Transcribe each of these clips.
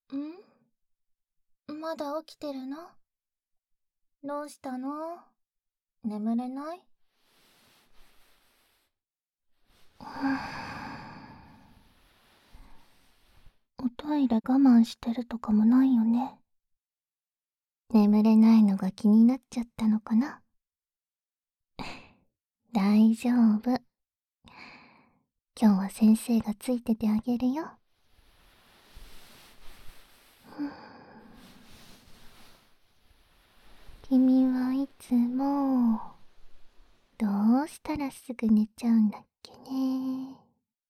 まだ起きてるの？どうしたの？眠れない？おトイレ我慢してるとかもないよね。眠れないのが気になっちゃったのかな？大丈夫。今日は先生がついててあげるよ。君はいつもどうしたらすぐ寝ちゃうんだっけね。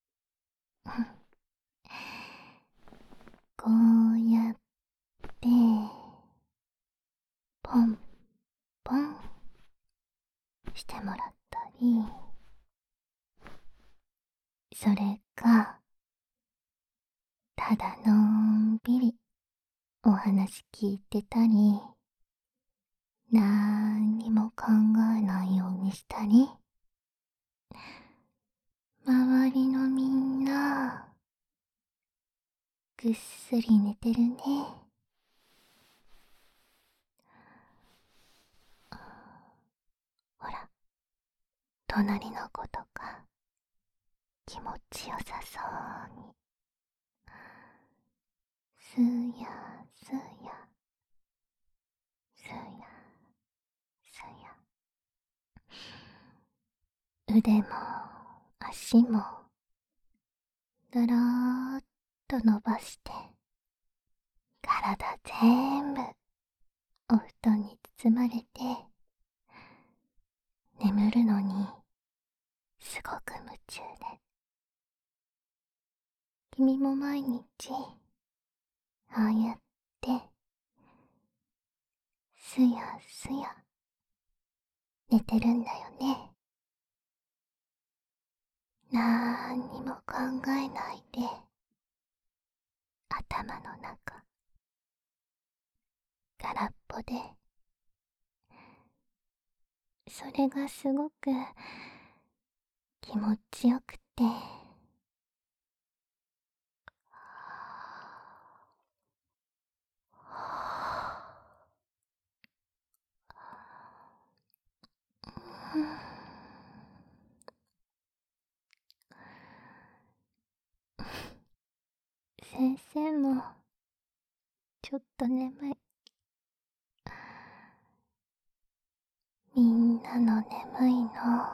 こうやってポンポンしてもらったり、それかただのんびりお話聞いてたり、なんにも考えないようにしたり、周りのみんなぐっすり寝てるね。ほら、隣の子とか気持ちよさそうにすやすやすやすや、腕も足もだらーっと伸ばして、体全部お布団に包まれて眠るのにすごく夢中で、君も毎日ああやってすやすや寝てるんだよね。なんにも考えないで、頭の中空っぽで、それがすごく気持ちよくて、先生もちょっと眠い。みんなの眠いの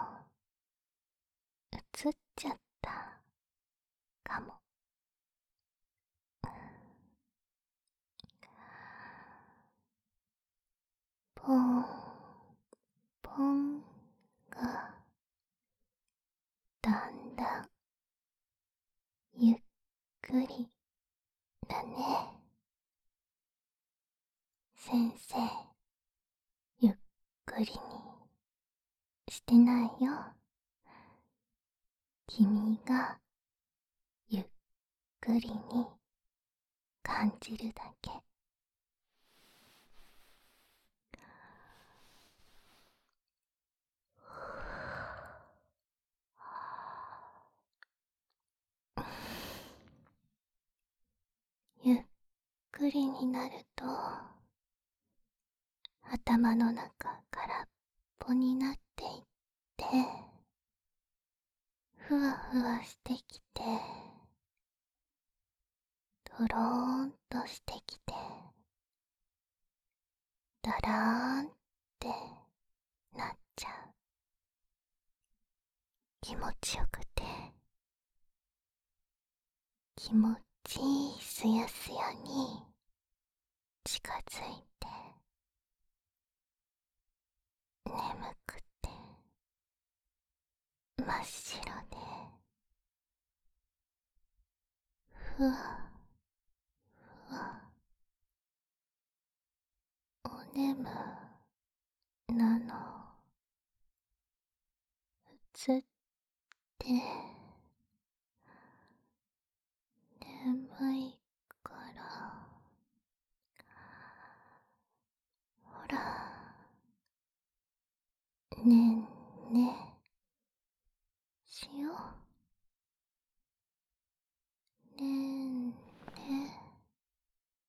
映っちゃったかも。ポンポンがだんだんゆっくりだね。先生、ゆっくりにしてないよ。君がゆっくりに感じるだけ。ゆっくりになると頭の中空っぽになっていって、ふわふわしてきて、ドローンとしてきて、だらーんってなっちゃう。気持ちよくて気持ちいいすやすやに近づいて、眠くて真っ白で、ふわふわお眠なの映って眠いから、ほらねんねしよう。ねんね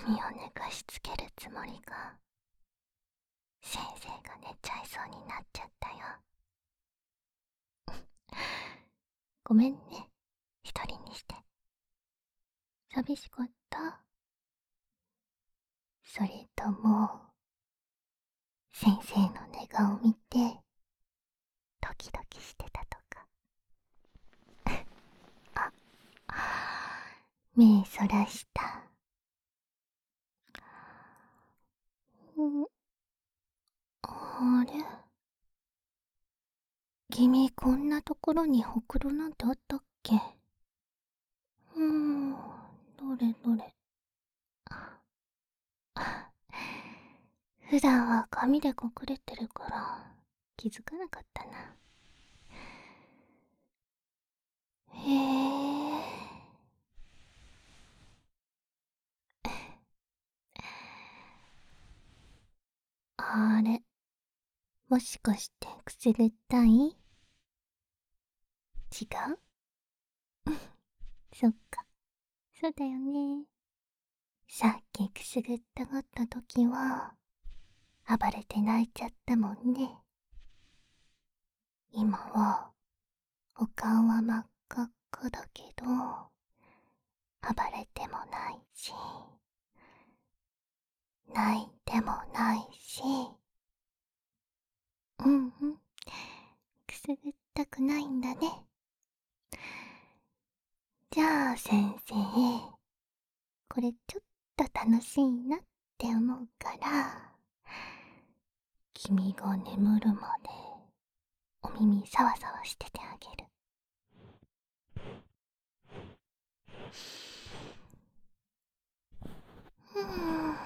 耳を寝かしつけるつもりが、先生が寝ちゃいそうになっちゃったよ。ごめんね、一人にして。寂しかった？それとも、先生の寝顔見て、ドキドキしてたとか。目そらした。あれ、君こんなところにほくろなんてあったっけ？どれどれ。普段は髪で隠れてるから気づかなかったな。へえ。あれ、もしかしてくすぐったい？違う？そっか、そうだよね。さっきくすぐったがった時は暴れて泣いちゃったもんね。今はお顔は真っ赤っかだけど暴れてもないし泣いてもないし、うんうん、くすぐったくないんだね。じゃあ先生、これちょっと楽しいなって思うから、君が眠るまでお耳サワサワしててあげる。ふん。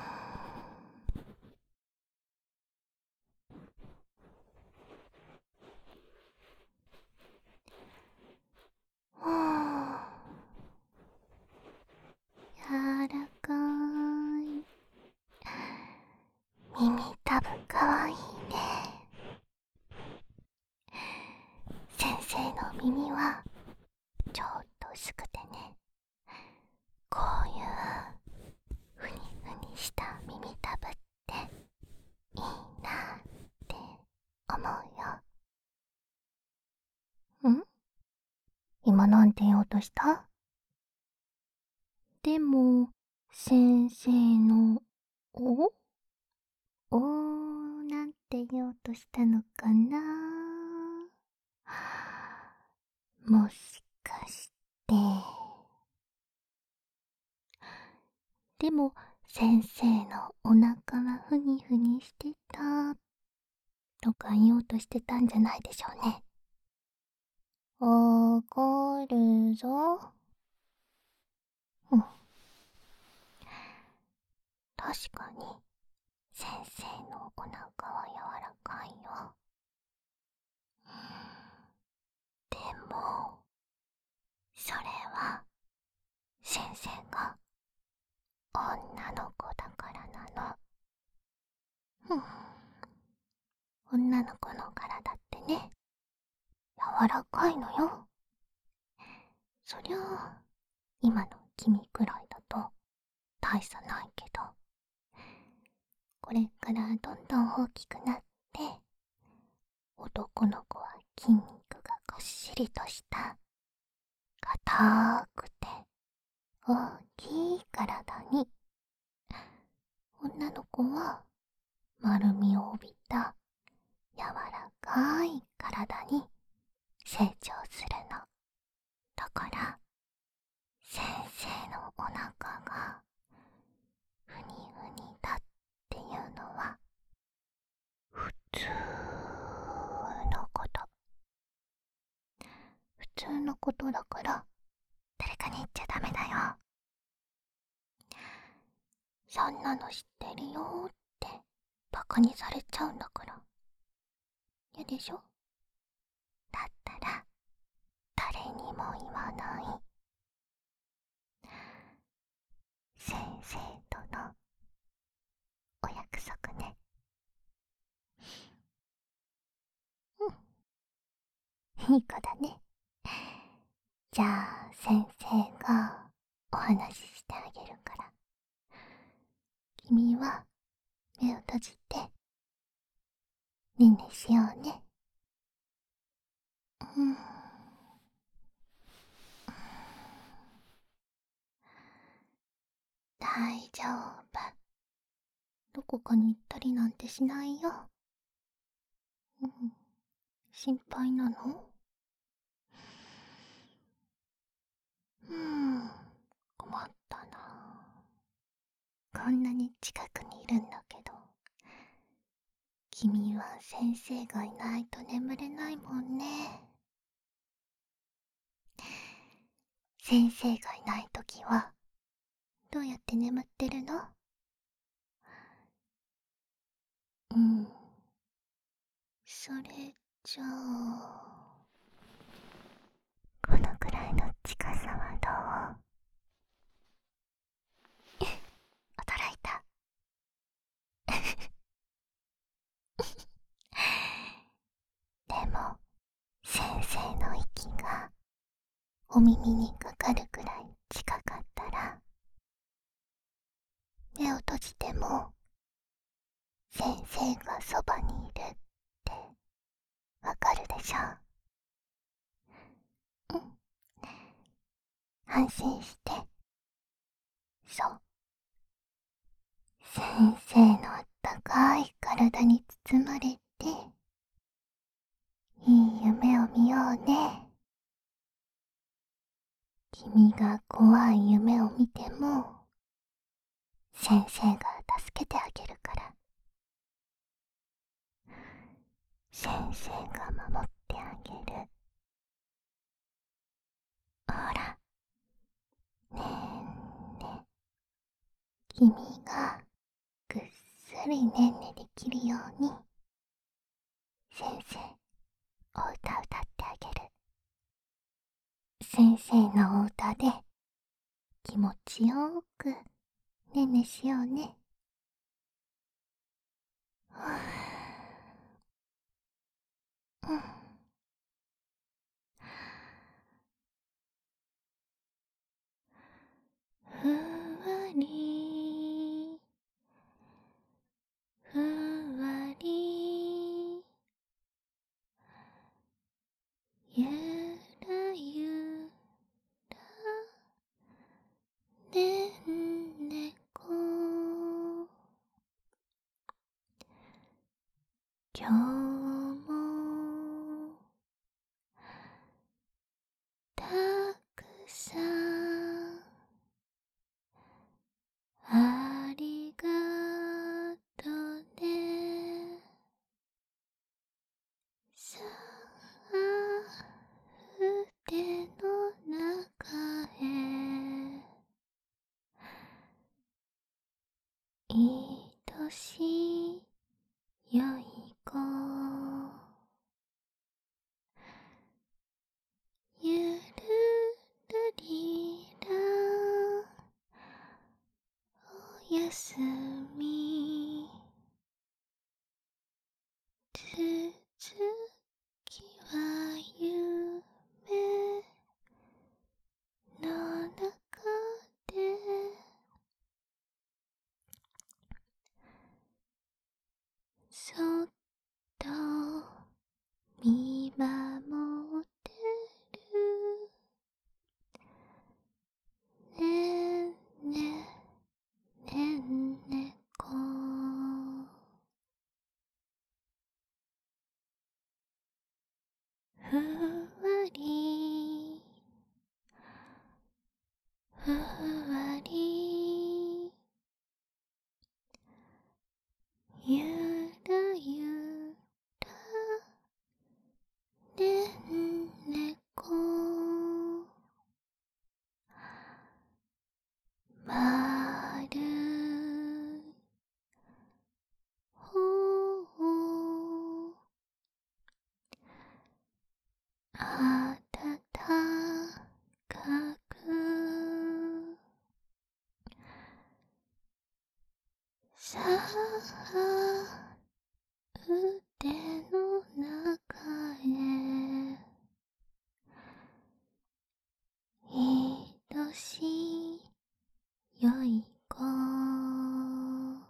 柔らかい。耳たぶかわいいね。先生の耳はちょっと薄くてね、こういうふにふにした耳たぶっていいなって思うよ。今なんて言おうとした？でも、先生の、おおーなんて言おうとしたのかな？もしかして。でも、先生のお腹はふにふにしてたとか言おうとしてたんじゃないでしょうね。わかるぞ。確かに、先生のお腹は柔らかいよ。でも、それは、先生が女の子だからなの。女の子の体ってね、柔らかいのよ。そりゃあ、今の君くらいだと大差ないけど、これからどんどん大きくなって、男の子は筋肉がこっしりとした硬くて大きい体に、女の子は丸みを帯びた柔らかい体に成長するの。だから先生のお腹がふにふにだっていうのは普通のこと。普通のことだから誰かに言っちゃダメだよ。そんなの知ってるよってバカにされちゃうんだから。嫌でしょ？だったら誰にも言わない。先生とのお約束ね。いい子だね。じゃあ先生がお話ししてあげるから、 君は目を閉じてねんねしようね。うん。大丈夫。どこかに行ったりなんてしないよ。うん。心配なの？困ったな。こんなに近くにいるんだけど、君は先生がいないと眠れないもんね。先生がいないときはどうやって眠ってるの？うん。それじゃあ、このくらいの近さはどう？驚いた。でも、先生の息がお耳にかかるくらい近かったら、目を閉じても先生がそばにいるってわかるでしょ？うん。安心して。そう。先生のあったかい体に包まれて、いい夢を見ようね。君が怖い夢を見ても、先生が助けてあげるから。先生が守ってあげる。ほら、ねんね。君がぐっすりねんねできるように、先生、お歌歌ってあげる。先生のお歌で気持ちよくねんねしようね。うん。ふわりふわりゆらゆらねんねこ今日もたくさんありがとね。さあ腕の中へ愛しいよい子、ゆるらりらおやすみ、つづきは夢の中でそっと見守ってる。ねんねねんねこ、ふわりふわりゆらゆらねんねこ、まるほあたたかくさあ腕の中へ愛しいよい子。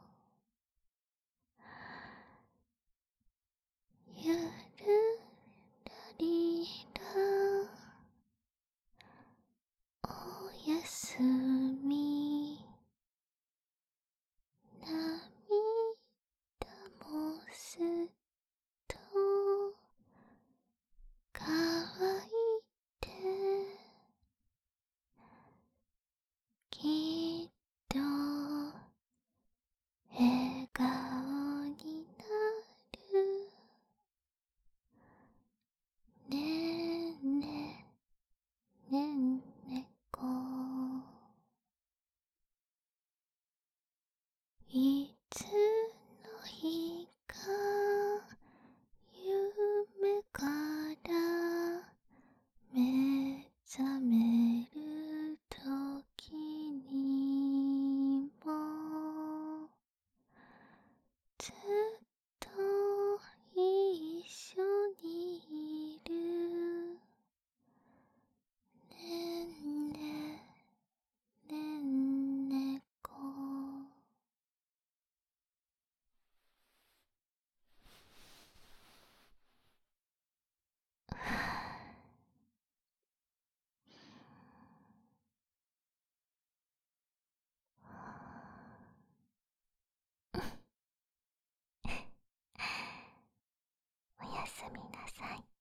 つの日か夢から目覚める時にもずっと一緒にいる。ねんねねんねこ。おやすみなさい。